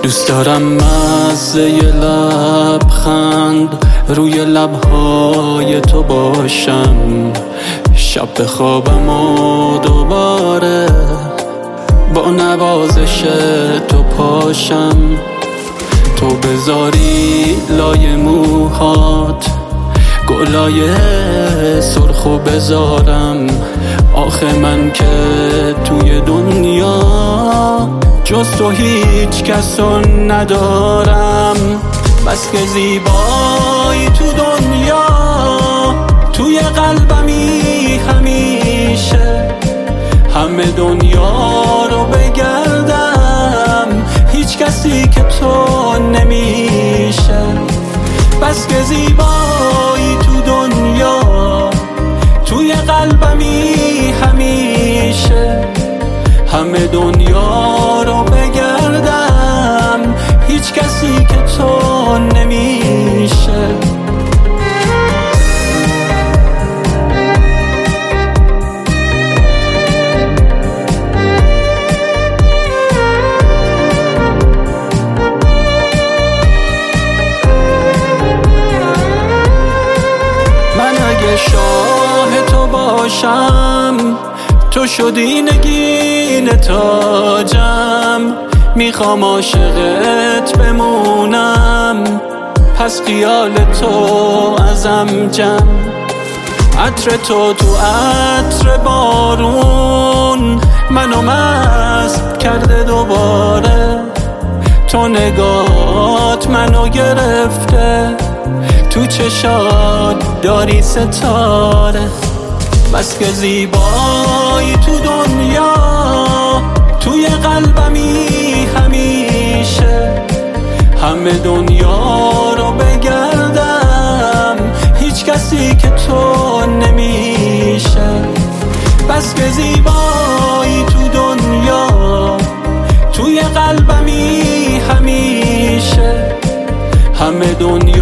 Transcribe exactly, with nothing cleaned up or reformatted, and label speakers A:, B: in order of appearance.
A: دوست دارم مزه لبخند روی لبهای تو باشم، شب به خوابم و دوباره با نوازش تو پاشم. تو بذاری لای موهات گلای سرخو بذارم، آخه من که توی دنیا جز تو هیچ کسو ندارم. بس که زیبایی تو دنیا توی قلبمی همیشه، همه دنیا رو بگردم هیچ کسی که تو نمیشه. بس که زیبایی تو دنیا توی قلبمی همیشه، همه دنیا رو بگردم هیچ کسی که تو نمیشه. من اگه شاه تو باشم، تو شدی نگین تاجم، میخوام عاشقت بمونم، پس خیال تو ازم جم. عطر تو تو عطر بارون منو مست کرده دوباره، تو نگات منو گرفته، تو چشات داری ستاره. بس که زیبایی تو دنیا توی قلبمی همیشه، همه دنیا رو بگردم هیچ کسی که تو نمیشه. بس که زیبایی تو دنیا توی قلبمی همیشه، همه دنیا